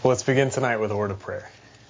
Well, let's begin tonight with a word of prayer.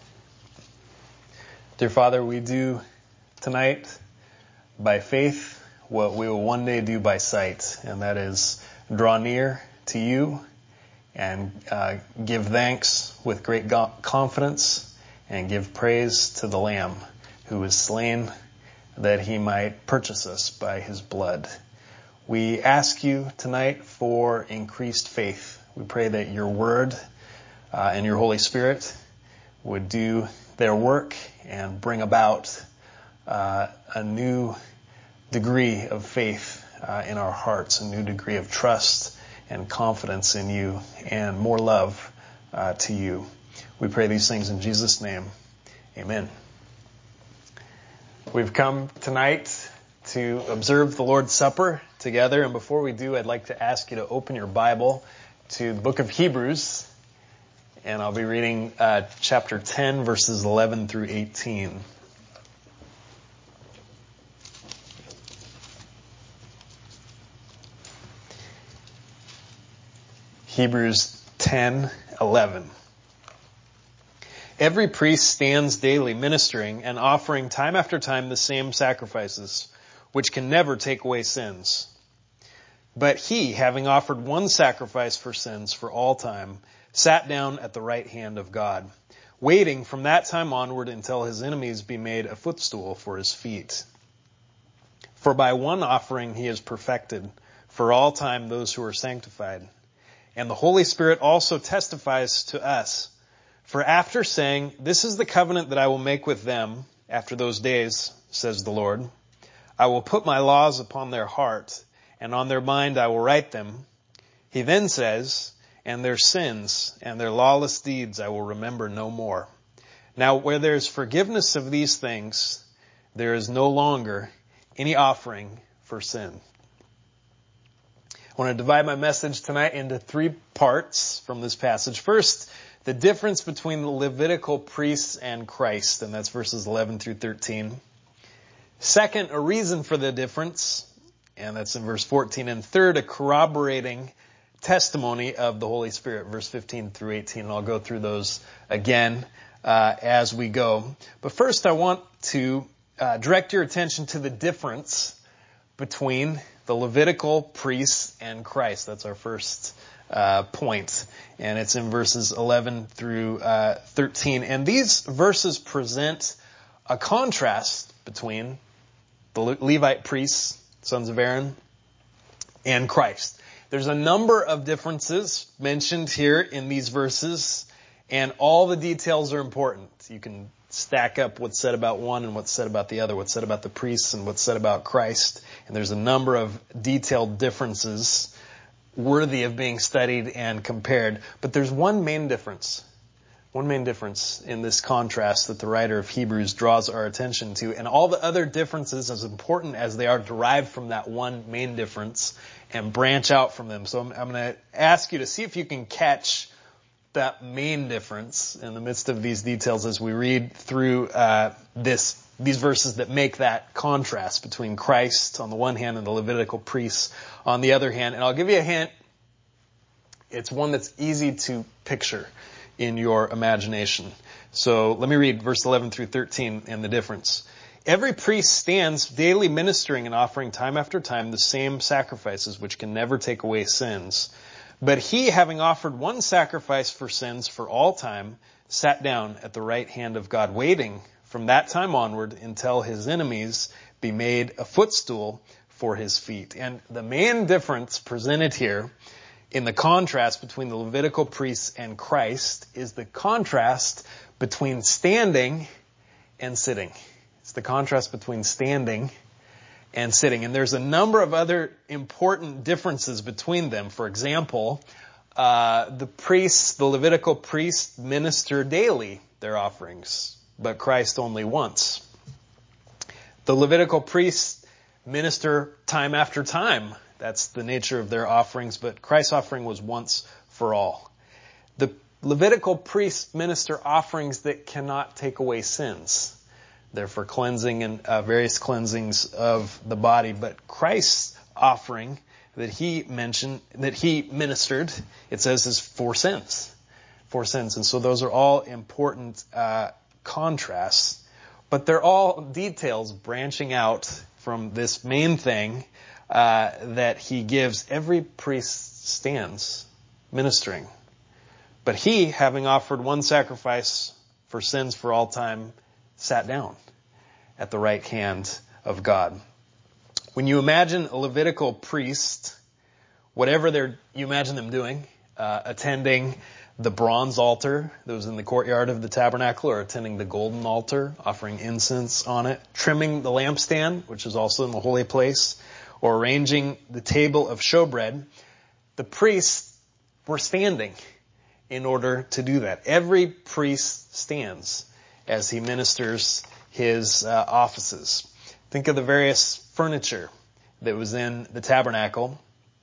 Dear Father, we do tonight by faith what we will one day do by sight, and that is draw near to you and give thanks with great confidence and give praise to the Lamb who was slain that he might purchase us by his blood. We ask you tonight for increased faith. We pray that your word and your Holy Spirit would do their work and bring about a new degree of faith in our hearts, a new degree of trust and confidence in you, and more love to you. We pray these things in Jesus' name. Amen. We've come tonight to observe the Lord's Supper together, and before we do, I'd like to ask you to open your Bible to the book of Hebrews, and I'll be reading chapter 10, verses 11 through 18. Hebrews 10:11. Every priest stands daily ministering and offering time after time the same sacrifices, which can never take away sins. But he, having offered one sacrifice for sins for all time, sat down at the right hand of God, waiting from that time onward until his enemies be made a footstool for his feet. For by one offering he has perfected for all time those who are sanctified. And the Holy Spirit also testifies to us. For after saying, "This is the covenant that I will make with them after those days," says the Lord, "I will put my laws upon their heart, and on their mind I will write them." He then says, "And their sins and their lawless deeds I will remember no more." Now where there is forgiveness of these things, there is no longer any offering for sin. I want to divide my message tonight into three parts from this passage. First, the difference between the Levitical priests and Christ, and that's verses 11 through 13. Second, a reason for the difference, and that's in verse 14. And third, a corroborating testimony of the Holy Spirit, verse 15 through 18. And I'll go through those again as we go. But first, I want to direct your attention to the difference between the Levitical priests and Christ. That's our first point. And it's in verses 11 through 13. And these verses present a contrast between the Levite priests, sons of Aaron, and Christ. There's a number of differences mentioned here in these verses, and all the details are important. You can stack up what's said about one and what's said about the other, what's said about the priests and what's said about Christ. And there's a number of detailed differences worthy of being studied and compared. But there's one main difference in this contrast that the writer of Hebrews draws our attention to. And all the other differences, as important as they are, derived from that one main difference and branch out from them. So I'm going to ask you to see if you can catch that main difference in the midst of these details as we read through these verses that make that contrast between Christ on the one hand and the Levitical priests on the other hand. And I'll give you a hint. It's one that's easy to picture in your imagination. So let me read verse 11 through 13 and the difference. Every priest stands daily ministering and offering time after time the same sacrifices which can never take away sins. But he, having offered one sacrifice for sins for all time, sat down at the right hand of God, waiting from that time onward until his enemies be made a footstool for his feet. And the main difference presented here in the contrast between the Levitical priests and Christ is the contrast between standing and sitting. It's the contrast between standing and sitting. And there's a number of other important differences between them. For example, the Levitical priests minister daily their offerings, but Christ only once. The Levitical priests minister time after time. That's the nature of their offerings, but Christ's offering was once for all. The Levitical priests minister offerings that cannot take away sins. They're for cleansing and various cleansings of the body. But Christ's offering that he ministered, it says, is for sins. for sins. And so those are all important contrasts, but they're all details branching out from this main thing that he gives. Every priest stands ministering. But he, having offered one sacrifice for sins for all time, sat down at the right hand of God. When you imagine a Levitical priest, whatever you imagine them doing, attending the bronze altar that was in the courtyard of the tabernacle, or attending the golden altar, offering incense on it, trimming the lampstand, which is also in the holy place, or arranging the table of showbread, the priests were standing in order to do that. Every priest stands as he ministers his offices. Think of the various furniture that was in the tabernacle.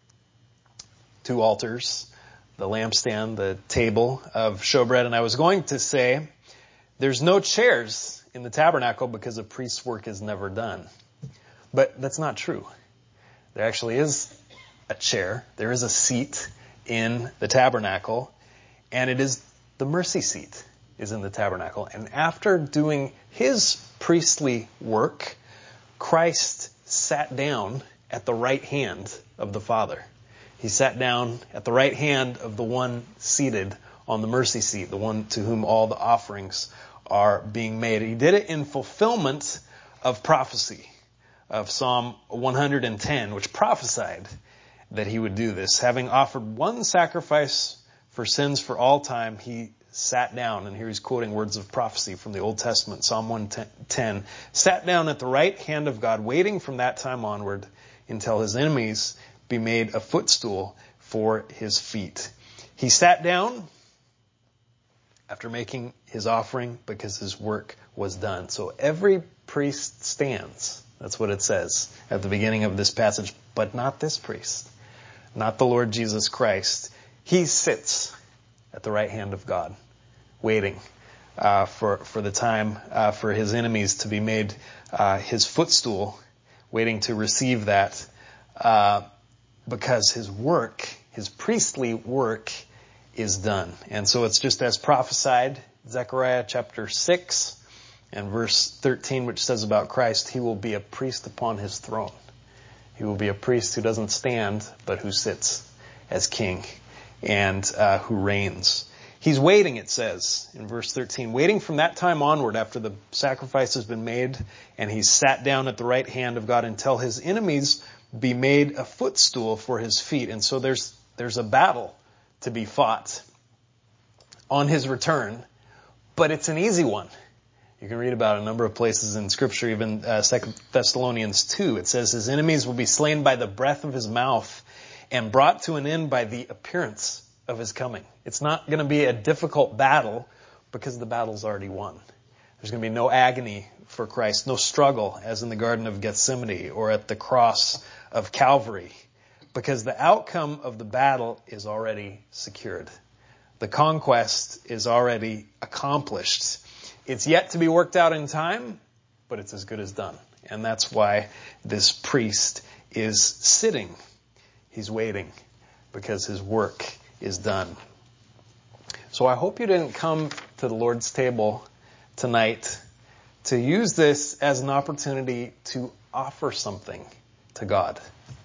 2 altars, the lampstand, the table of showbread. And I was going to say, there's no chairs in the tabernacle because a priest's work is never done. But that's not true. There actually is a chair. There is a seat in the tabernacle. And it is the mercy seat is in the tabernacle. And after doing his priestly work, Christ sat down at the right hand of the Father. He sat down at the right hand of the one seated on the mercy seat, the one to whom all the offerings are being made. He did it in fulfillment of prophecy of Psalm 110, which prophesied that he would do this. Having offered one sacrifice for sins for all time, he sat down, and here he's quoting words of prophecy from the Old Testament, Psalm 110, sat down at the right hand of God, waiting from that time onward until his enemies be made a footstool for his feet. He sat down after making his offering because his work was done. So every priest stands. That's what it says at the beginning of this passage, but not this priest, not the Lord Jesus Christ. He sits at the right hand of God, waiting for the time for his enemies to be made his footstool, waiting to receive that because his work, his priestly work, is done. And so it's just as prophesied, Zechariah chapter 6 and verse 13, which says about Christ, he will be a priest upon his throne. He will be a priest who doesn't stand, but who sits as king and who reigns. He's waiting, it says in verse 13, waiting from that time onward after the sacrifice has been made, and he's sat down at the right hand of God until his enemies be made a footstool for his feet. And so there's a battle to be fought on his return, but it's an easy one. You can read about a number of places in Scripture, even 2 Thessalonians 2. It says his enemies will be slain by the breath of his mouth and brought to an end by the appearance of his coming. It's not going to be a difficult battle because the battle's already won. There's going to be no agony for Christ, no struggle as in the Garden of Gethsemane or at the cross of Calvary, because the outcome of the battle is already secured. The conquest is already accomplished. It's yet to be worked out in time, but it's as good as done. And that's why this priest is sitting. He's waiting because his work is done. So I hope you didn't come to the Lord's table tonight to use this as an opportunity to offer something to God,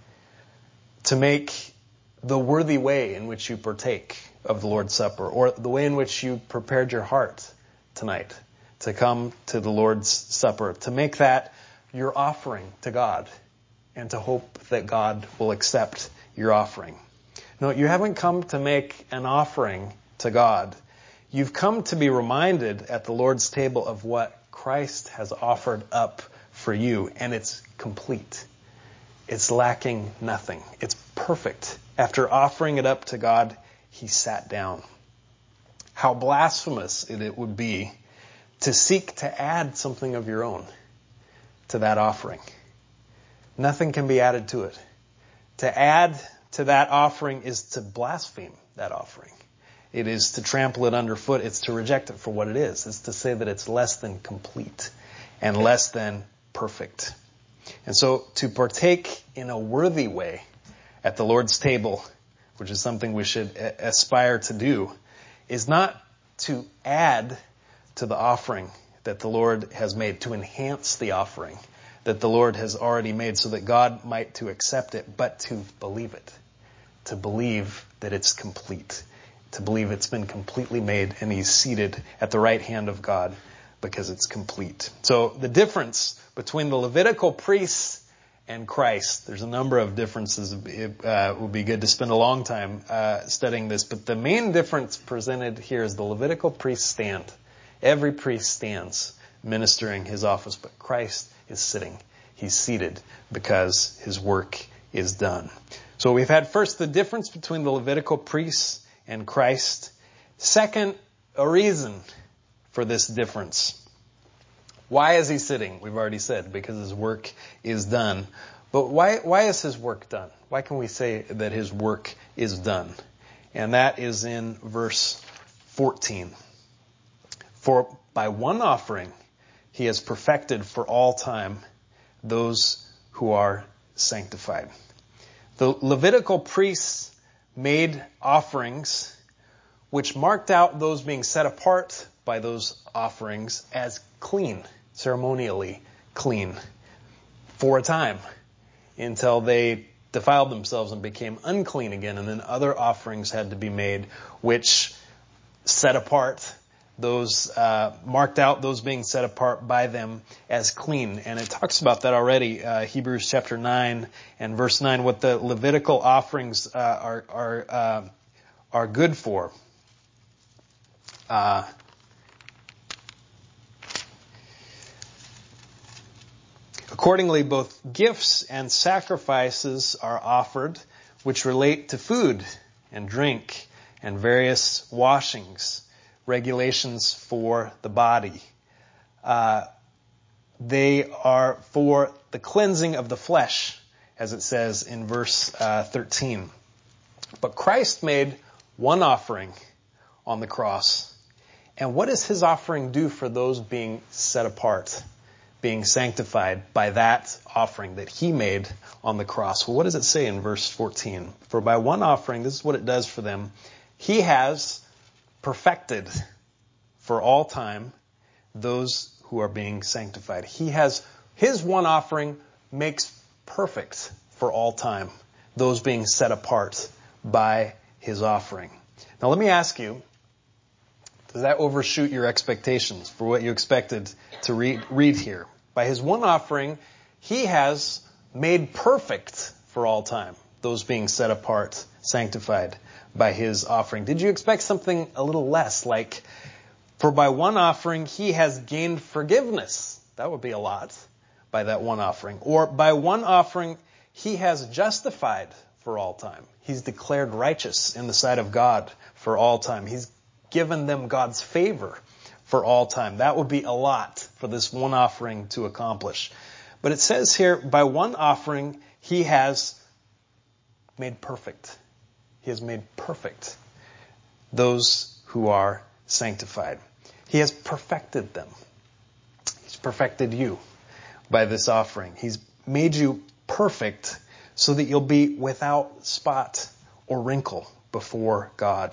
to make the worthy way in which you partake of the Lord's Supper, or the way in which you prepared your heart tonight to come to the Lord's Supper, to make that your offering to God and to hope that God will accept your offering. No, you haven't come to make an offering to God. You've come to be reminded at the Lord's table of what Christ has offered up for you, and it's complete. It's lacking nothing. It's perfect. After offering it up to God, he sat down. How blasphemous it would be to seek to add something of your own to that offering. Nothing can be added to it. To add to that offering is to blaspheme that offering. It is to trample it underfoot. It's to reject it for what it is. It's to say that it's less than complete and less than perfect. And so to partake in a worthy way at the Lord's table, which is something we should aspire to do, is not to add to the offering that the Lord has made, to enhance the offering that the Lord has already made so that God might to accept it, but to believe it, to believe that it's complete, to believe it's been completely made and he's seated at the right hand of God because it's complete. So the difference between the Levitical priests and Christ, there's a number of differences. It would be good to spend a long time studying this, but the main difference presented here is the Levitical priests stand. Every priest stands ministering his office, but Christ is sitting. He's seated because his work is done. So we've had first the difference between the Levitical priests and Christ. Second, a reason for this difference. Why is he sitting? We've already said, because his work is done. But why is his work done? Why can we say that his work is done? And that is in verse 14. For by one offering he has perfected for all time those who are sanctified. The Levitical priests made offerings which marked out those being set apart by those offerings as clean, ceremonially clean, for a time, until they defiled themselves and became unclean again. And then other offerings had to be made which set apart those, marked out those being set apart by them as clean. And it talks about that already, Hebrews chapter 9 and verse 9, what the Levitical offerings are good for. Accordingly, both gifts and sacrifices are offered, which relate to food and drink and various washings, regulations for the body. They are for the cleansing of the flesh, as it says in verse 13. But Christ made one offering on the cross. And what does his offering do for those being set apart, being sanctified by that offering that he made on the cross? Well, what does it say in verse 14? For by one offering, this is what it does for them, he has perfected for all time those who are being sanctified. His one offering makes perfect for all time those being set apart by his offering. Now let me ask you, does that overshoot your expectations for what you expected to read here? By his one offering, he has made perfect for all time those being set apart, sanctified by his offering. Did you expect something a little less, like, for by one offering he has gained forgiveness? That would be a lot by that one offering. Or by one offering he has justified for all time. He's declared righteous in the sight of God for all time. He's given them God's favor for all time. That would be a lot for this one offering to accomplish. But it says here, by one offering, he has made perfect. He has made perfect those who are sanctified. He has perfected them. He's perfected you by this offering. He's made you perfect so that you'll be without spot or wrinkle before God.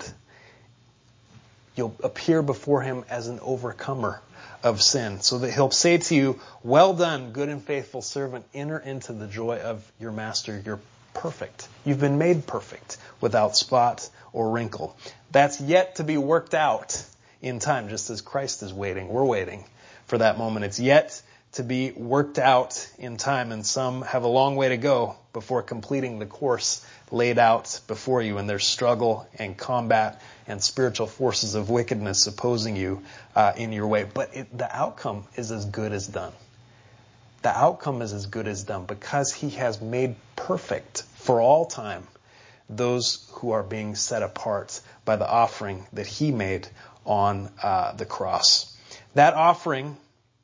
You'll appear before him as an overcomer of sin, so that he'll say to you, well done, good and faithful servant, enter into the joy of your master. You're perfect. You've been made perfect without spot or wrinkle. That's yet to be worked out in time, just as Christ is waiting. We're waiting for that moment. It's yet to be worked out in time, and some have a long way to go before completing the course laid out before you, and there's struggle and combat and spiritual forces of wickedness opposing you in your way. But the outcome is as good as done. The outcome is as good as done because he has made perfect for all time those who are being set apart by the offering that he made on the cross. That offering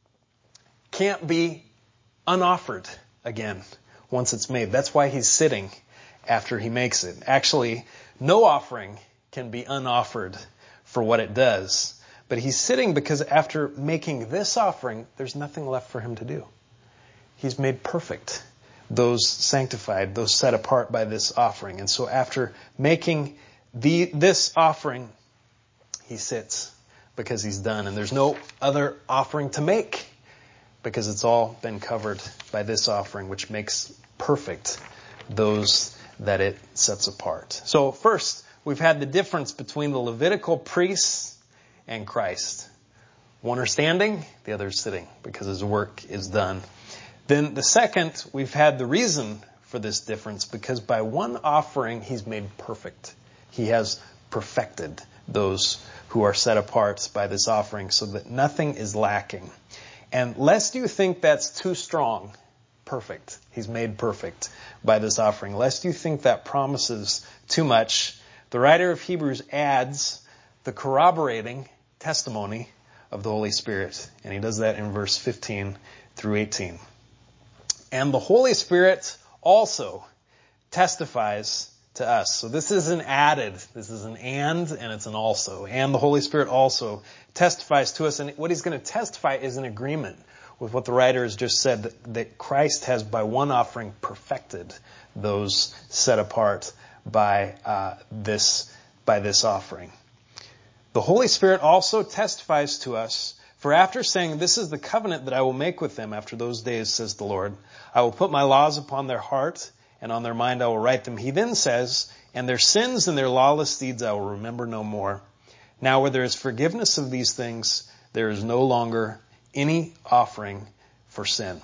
can't be unoffered again once it's made. That's why he's sitting after he makes it. Actually, no offering can be unoffered for what it does. But he's sitting because after making this offering, there's nothing left for him to do. He's made perfect those sanctified, those set apart by this offering. And so after making this offering, he sits because he's done. And there's no other offering to make because it's all been covered by this offering, which makes perfect those that it sets apart. So first, we've had the difference between the Levitical priests and Christ. One are standing, the other is sitting because his work is done. Then the second, we've had the reason for this difference because by one offering, he's made perfect. He has perfected those who are set apart by this offering so that nothing is lacking. And lest you think that's too strong, perfect. He's made perfect by this offering. Lest you think that promises too much, the writer of Hebrews adds the corroborating testimony of the Holy Spirit. And he does that in verse 15 through 18. And the Holy Spirit also testifies to us. So this is an added, this is an and it's an also. And the Holy Spirit also testifies to us. And what he's going to testify is an agreement with what the writer has just said, that Christ has by one offering perfected those set apart by this offering. The Holy Spirit also testifies to us, for after saying, "This is the covenant that I will make with them after those days, says the Lord. I will put my laws upon their heart, and on their mind I will write them." He then says, "And their sins and their lawless deeds I will remember no more. Now where there is forgiveness of these things, there is no longer any offering for sin."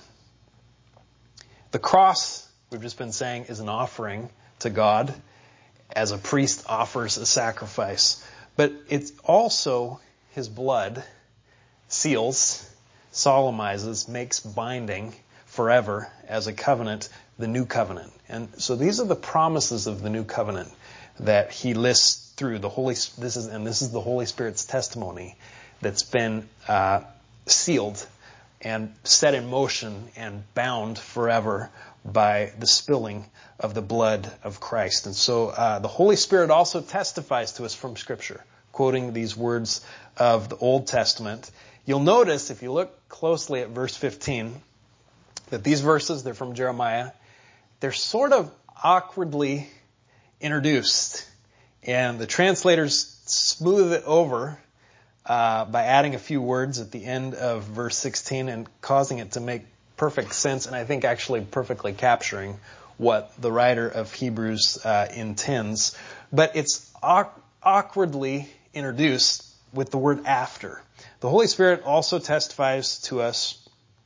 The cross, we've just been saying, is an offering to God as a priest offers a sacrifice. But it's also his blood seals, solemnizes, makes binding forever as a covenant, the new covenant. And so these are the promises of the new covenant that he lists through this is the Holy Spirit's testimony that's been sealed and set in motion and bound forever by the spilling of the blood of Christ. And so the Holy Spirit also testifies to us from Scripture, quoting these words of the Old Testament. You'll notice, if you look closely at verse 15, that these verses, they're from Jeremiah, they're sort of awkwardly introduced. And the translators smooth it over by adding a few words at the end of verse 16 and causing it to make perfect sense, and I think actually perfectly capturing what the writer of Hebrews intends. But it's awkwardly introduced with the word after. The Holy Spirit also testifies to us,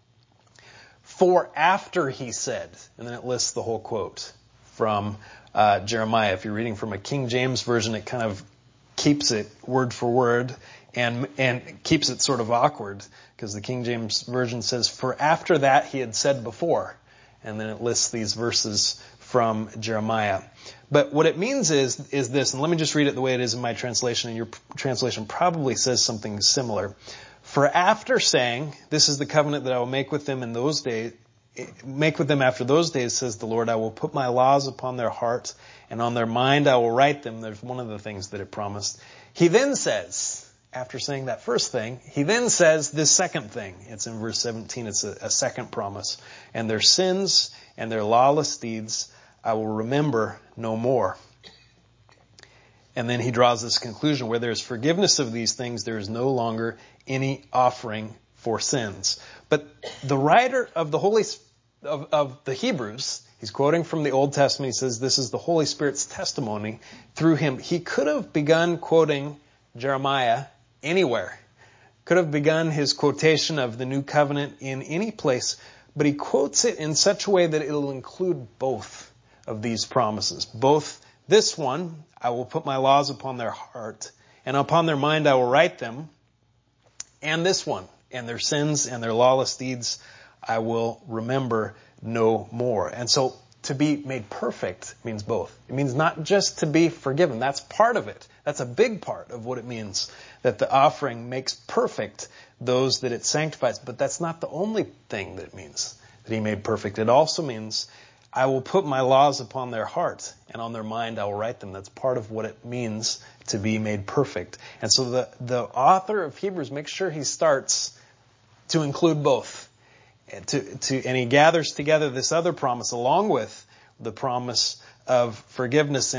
"For after he said," and then it lists the whole quote from Jeremiah. If you're reading from a King James version, it kind of keeps it word for word and keeps it sort of awkward, because the King James version says, "For after that he had said before," and then it lists these verses from Jeremiah. But what it means is this, and let me just read it the way it is in my translation, and your translation probably says something similar. "For after saying, 'This is the covenant that I will make with them in those days, make with them after those days, says the Lord, I will put my laws upon their heart, and on their mind I will write them.'" There's one of the things that it promised. He then says, after saying that first thing, he then says this second thing. It's in verse 17. It's a second promise. "And their sins and their lawless deeds I will remember no more." And then he draws this conclusion: where there is forgiveness of these things, there is no longer any offering for sins. But the writer of the Hebrews, he's quoting from the Old Testament. He says this is the Holy Spirit's testimony through him. He could have begun quoting Jeremiah anywhere. Could have begun his quotation of the new covenant in any place, but he quotes it in such a way that it'll include both of these promises. Both this one, "I will put my laws upon their heart, and upon their mind I will write them," and this one, "And their sins and their lawless deeds I will remember no more." And so to be made perfect means both. It means not just to be forgiven. That's part of it. That's a big part of what it means, that the offering makes perfect those that it sanctifies. But that's not the only thing that it means, that he made perfect. It also means, "I will put my laws upon their heart, and on their mind I will write them." That's part of what it means to be made perfect. And so the author of Hebrews makes sure he starts to include both. And he gathers together this other promise along with the promise of forgiveness, and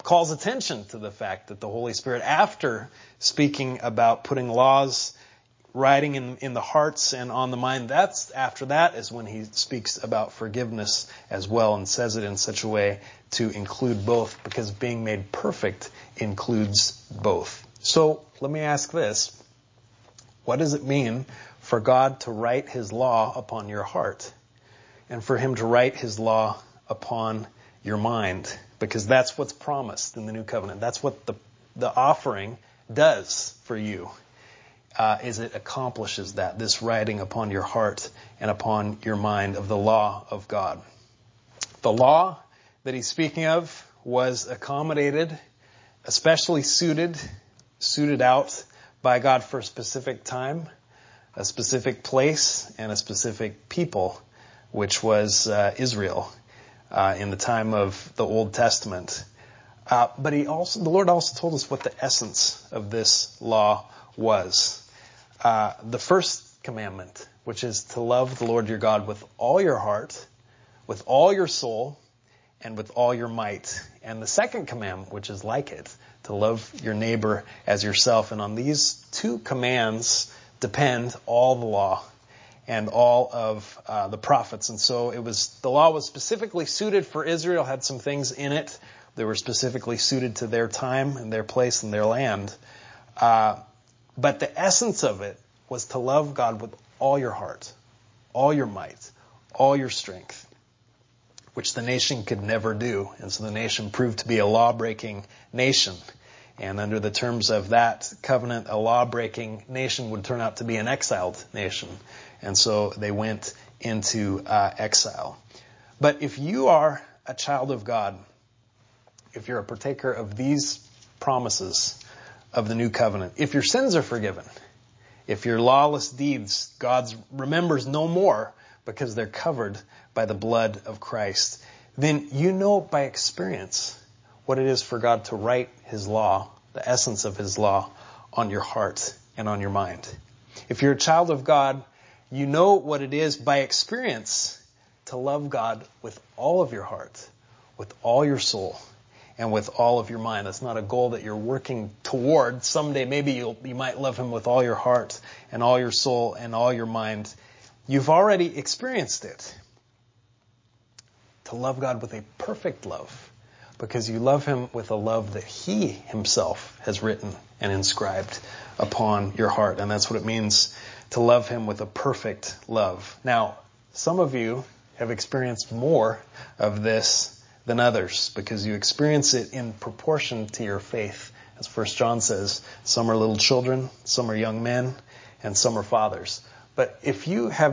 calls attention to the fact that the Holy Spirit, after speaking about putting laws, writing in the hearts and on the mind, after that is when he speaks about forgiveness as well, and says it in such a way to include both, because being made perfect includes both. So let me ask this. What does it mean for God to write his law upon your heart, and for him to write his law upon your mind? Because that's what's promised in the new covenant. That's what the offering does for you. Is it accomplishes that, this writing upon your heart and upon your mind of the law of God. The law that he's speaking of was accommodated, especially suited out by God for a specific time, a specific place, and a specific people, which was Israel in the time of the Old Testament. But the Lord also told us what the essence of this law was. The first commandment, which is to love the Lord your God with all your heart, with all your soul, and with all your might. And the second commandment, which is like it, to love your neighbor as yourself. And on these two commands depend all the law and all of the prophets. And so the law was specifically suited for Israel, had some things in it that were specifically suited to their time and their place and their land. But the essence of it was to love God with all your heart, all your might, all your strength, which the nation could never do. And so the nation proved to be a law-breaking nation. And under the terms of that covenant, a law-breaking nation would turn out to be an exiled nation. And so they went into exile. But if you are a child of God, if you're a partaker of these promises of the new covenant, if your sins are forgiven, if your lawless deeds God remembers no more because they're covered by the blood of Christ, then you know by experience what it is for God to write his law, the essence of his law, on your heart and on your mind. If you're a child of God, you know what it is by experience to love God with all of your heart, with all your soul, and with all of your mind. That's not a goal that you're working toward. Someday maybe you might love him with all your heart and all your soul and all your mind. You've already experienced it. To love God with a perfect love, because you love him with a love that he himself has written and inscribed upon your heart. And that's what it means to love him with a perfect love. Now, some of you have experienced more of this than others, because you experience it in proportion to your faith. As 1 John says, some are little children, some are young men, and some are fathers. But if you have,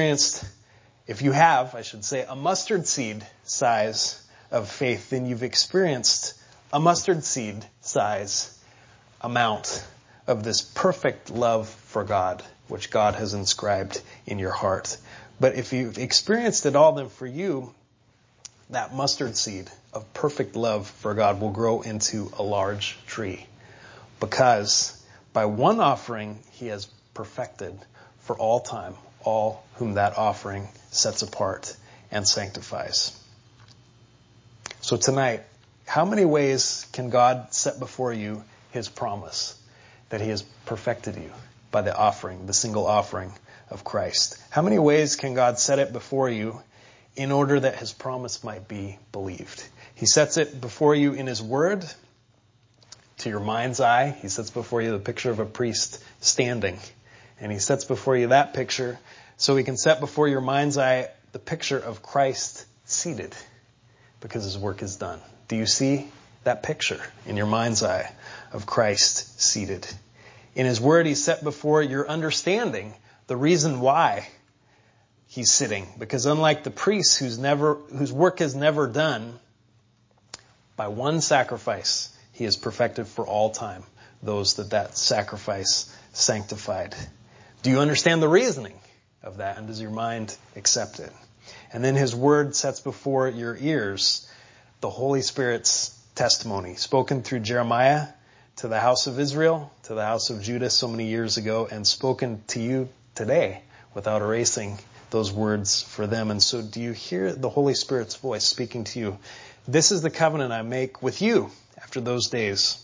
I should say, a mustard seed size of faith, then you've experienced a mustard seed size amount of this perfect love for God, which God has inscribed in your heart. But if you've experienced it all, then for you, that mustard seed of perfect love for God will grow into a large tree, because by one offering he has perfected for all time all whom that offering sets apart and sanctifies. So tonight, how many ways can God set before you his promise that he has perfected you by the offering, the single offering of Christ? How many ways can God set it before you in order that his promise might be believed? He sets it before you in his word, to your mind's eye. He sets before you the picture of a priest standing. And he sets before you that picture so he can set before your mind's eye the picture of Christ seated, because his work is done. Do you see that picture in your mind's eye of Christ seated? In his word, he set before your understanding the reason why he's sitting, because unlike the priests whose work is never done, by one sacrifice he has perfected for all time those that sacrifice sanctified. Do you understand the reasoning of that, and does your mind accept it? And then his word sets before your ears the Holy Spirit's testimony, spoken through Jeremiah to the house of Israel, to the house of Judah so many years ago, and spoken to you today without erasing those words for them. And so do you hear the Holy Spirit's voice speaking to you? This is the covenant I make with you after those days,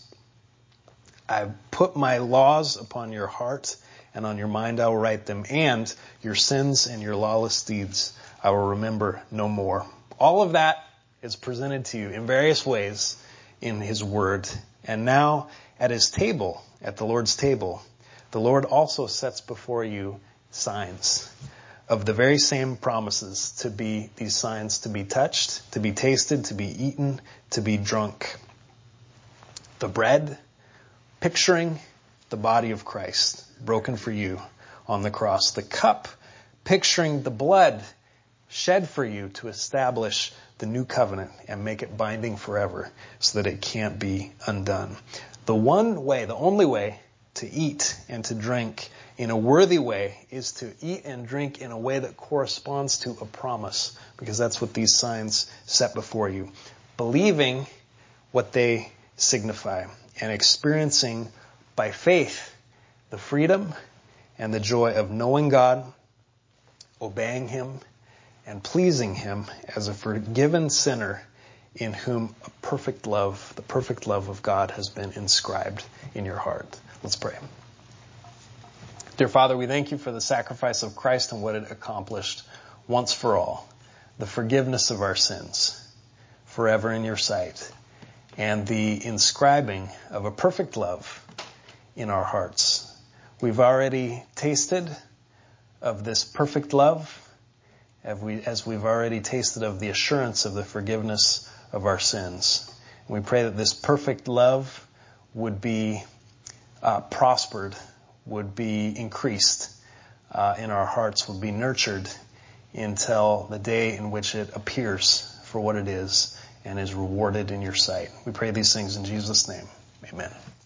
I put my laws upon your heart, and on your mind I will write them, and your sins and your lawless deeds I will remember no more. All of that is presented to you in various ways in his word. And now at his table, at the Lord's table, the Lord also sets before you signs of the very same promises, to be these signs to be touched, to be tasted, to be eaten, to be drunk. The bread, picturing the body of Christ broken for you on the cross. The cup, picturing the blood shed for you to establish the new covenant and make it binding forever so that it can't be undone. The one way, the only way to eat and to drink in a worthy way is to eat and drink in a way that corresponds to a promise, because that's what these signs set before you. Believing what they signify and experiencing by faith the freedom and the joy of knowing God, obeying him, and pleasing him as a forgiven sinner in whom a perfect love, the perfect love of God, has been inscribed in your heart. Let's pray. Dear Father, we thank you for the sacrifice of Christ and what it accomplished once for all, the forgiveness of our sins forever in your sight, and the inscribing of a perfect love in our hearts. We've already tasted of this perfect love, as we've already tasted of the assurance of the forgiveness of our sins. And we pray that this perfect love would be prospered, would be increased in our hearts, would be nurtured until the day in which it appears for what it is and is rewarded in your sight. We pray these things in Jesus' name. Amen.